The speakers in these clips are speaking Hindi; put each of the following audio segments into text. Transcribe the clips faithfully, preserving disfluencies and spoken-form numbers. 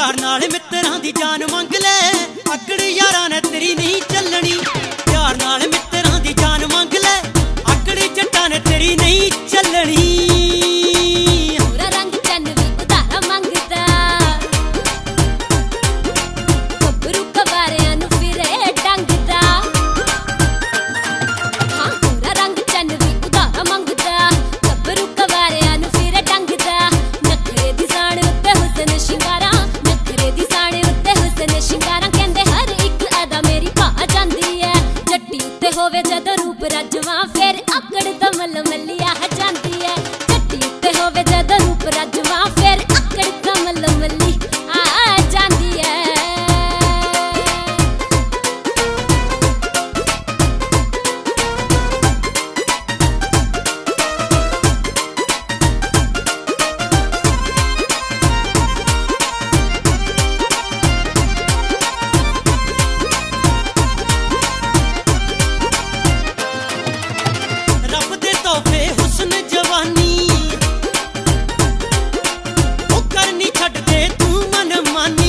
प्यार नाल मित्रां दी जान मंग ले, अकड़ यारां ने तेरी नहीं चलनी। प्यार नाल मित्रां दी जान मंग ले, अकड़ जट्टां ने तेरी नहीं चलनी। होवे जद रूप रजवा फिर अकड़ तमल मलिया जांदी है। जट्टी उत्ते होवे जद रूप रजवा फिर अकड़ तमल मली आ जांदी है। हुस्न जवानी ओ करनी छड्ड दे तू मन मानी।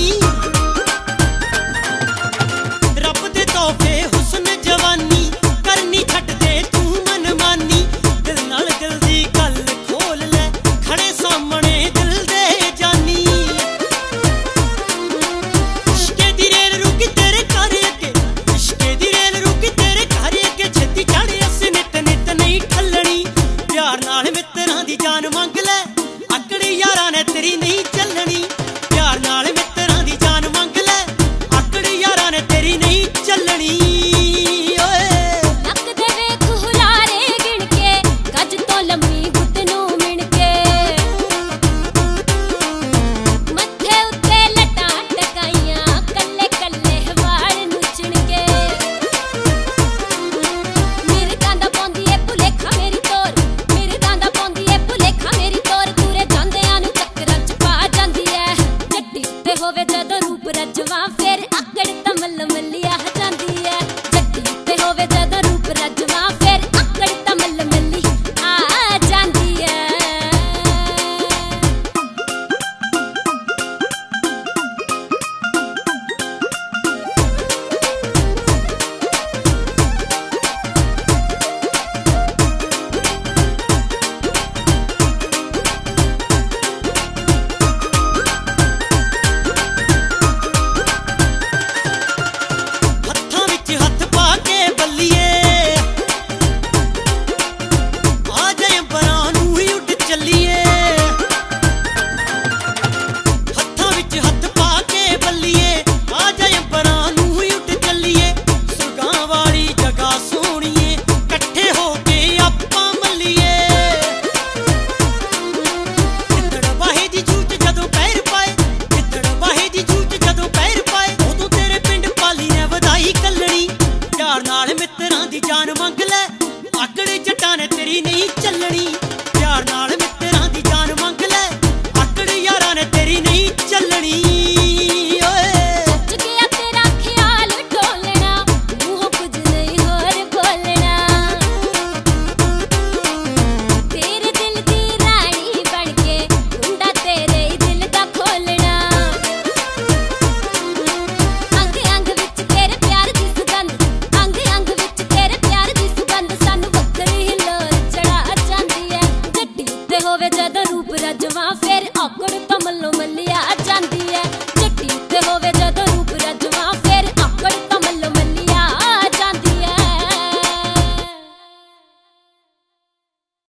रब दे तोहफे हुस्न जवानी करनी छड्ड दे तू मन मानी। दिल नाल दिल दी गल खोल ले, खड़े सामने दिल दे जानी। इश्के दी रेल रुकी तेरे घर अगे, इश्के दी रेल रुकी तेरे घर अगे। छेती चढ़ अस नित नित नहीं ठल्लनी। प्यार नाल मित्रां दी जान मंग ले, अकड़ यारां ने तेरी नहीं चलनी। प्यार नाल मित्रां दी जान मंग ले, अकड़ यारां ने तेरी नहीं चलनी। नक दे वेख हुलारे गिण के, गज तो लम्मी गुट नूं मिण के। मत्थे उत्ते लटां टकाइयां, कल्ले कल्ले वाल नुचण के। मिर्गां दा पौंदी ए भुलेखा मेरी तोर, मिर्गां दा पौंदी ए भुलेखा मेरी तोर। तुरे जांदियां नूं चक्करां च पा जांदी है। जट्टी उत्ते होवे जद रूप रजवा फिर अकड़ तमल मलिया जांदी है। जट्टी उत्ते होवे जद रूप रजवा फिर अकड़ तमल मली आ जांदी है। हत्थां विच हत्थ पा के बल्लिए, आ जाए अंबरां नूं ही उड़ चलिए। हत्थां विच हत्थ पा के बल्लिए, आ जाए अंबरां नूं ही उड़ चलिए। सुरगां वाली जगह सोहणीए, कट्ठे हो के आपां मल्लीए। गिद्दड़ वाहे दी जूच जदों पैर पाए, गिद्दड़ वाहे दी जूच जदों पैर पाए। उदों तेरे पिंड पाली ने वधाई कल्लनी। प्यार नाल मित्रां दी जान मंग ले, अकड़ जट्टां ने तेरी नहीं चलनी। प्यार नाल मित्रां दी जान मंग ले, अकड़ यारां ने तेरी नहीं चलनी। सच गया तेरा ख्याल डोलना, मूंहों कुछ नहीं होर बोलना। तेरे दिल दी रानी बन के कुंडा तेरे ही दिल दा खोलना। अंग अंग विच तेरे प्यार दी सुगंध, अंग अंग विच तेरे प्यार दी सुगंध। सानू वखरी हिलोर चढ़ा जांदी है। जट्टी उत्ते होवे जद रूप रजवा फिर अकड़ तमल मलिया